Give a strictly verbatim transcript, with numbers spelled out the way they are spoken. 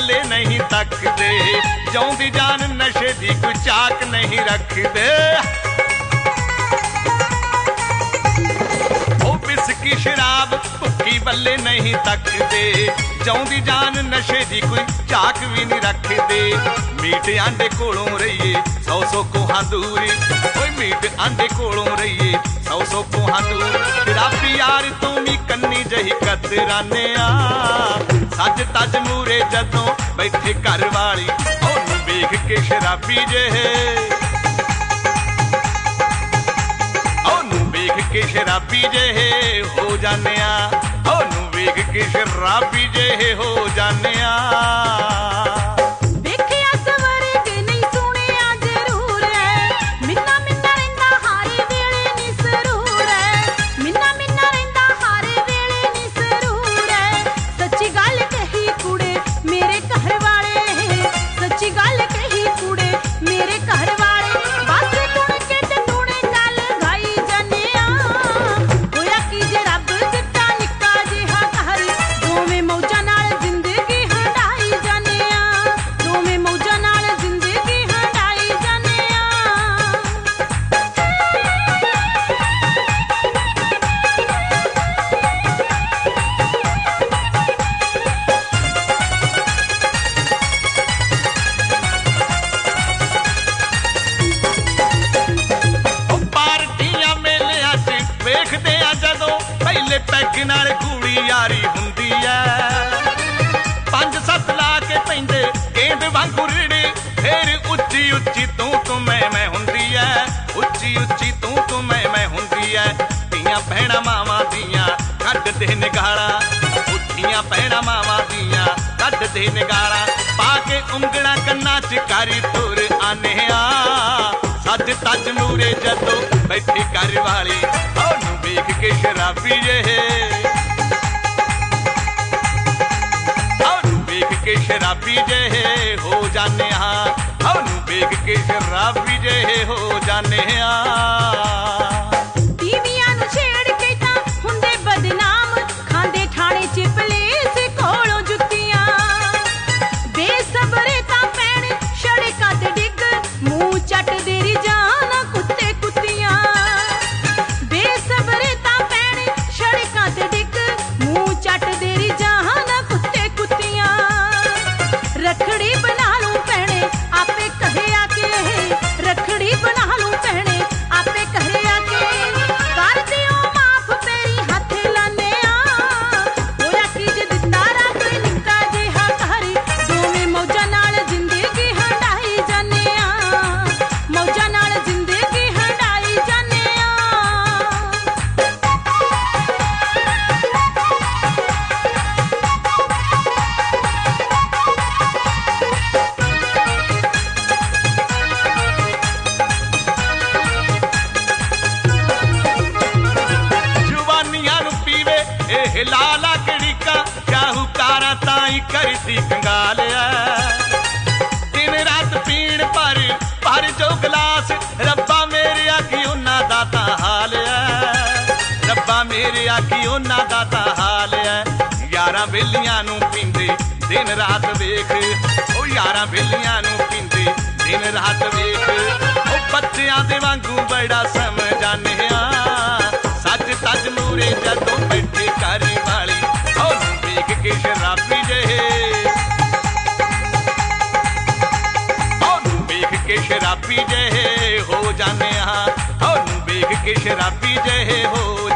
बल्ले नहीं तकदे, जाऊंदी जान नशे दी कोई चाक नहीं रखदे। ओ बिस्की शराब भुक्की बल्ले नहीं तकदे, जाऊंदी जान नशे दी कोई चाक भी नहीं रखदे। मीट आंडे कोलों रहिए सौ सौ कोहां दूरी, ओए मीट आंडे कोलों रहिए सौ सौ कोहां दूर। शराबी यार तू भी कन्नी जही कतराने आ, सज तज मूरे जदों बैठे घर वाली ओनू वेख के शराबी जे, ओनू वेख के शराबी जे हो जाने आ, ओनू वेख के शराबी जे हो जाने आ। पैग नाल कूड़ी यारी हुंदी ऐ, पंज सत्त ला के पैंदे गेंद वांगू रिड़े, फिर उच्ची उच्ची तू तू मैं मैं हुंदी ऐ, उच्ची उच्ची तू तू मैं मैं हुंदी ऐ। धीआं भैणां मावां दियां कड्डदे ने गालां, धीआं भैणां मावां दियां कड्डदे ने गालां, पा के उंगलां कन्नां च कारी तुर आने आ, सज तज मूरे जदों बैठी घर वाली ओनू वेख के शराबी जे, ओनू वेख के शराबी जे हो जाने आ, ओनू वेख के शराबी जे हो जाने आ। लाला कड़ीका शाहूकारा ताई करती कंगाल दिन रात पीण पर पर जो गिलास, रब्बा मेरे आखी उन्ना दाता हाल है, रब्बा मेरे आखी उन्ना दाता हाल है। यारां बेलियां नूं पींदे दिन रात वेख, ओ यारां बेलियां नूं पींदे दिन रात वेख, ओ बच्चियां दे वांगू बड़ा समझाने आ, सज तज मूरे जदों बैठे घर वाली ओनू वेख के शराबी जे, ओनू वेख के शराबी जे हो जाने आ, ओनू वेख के शराबी जे हो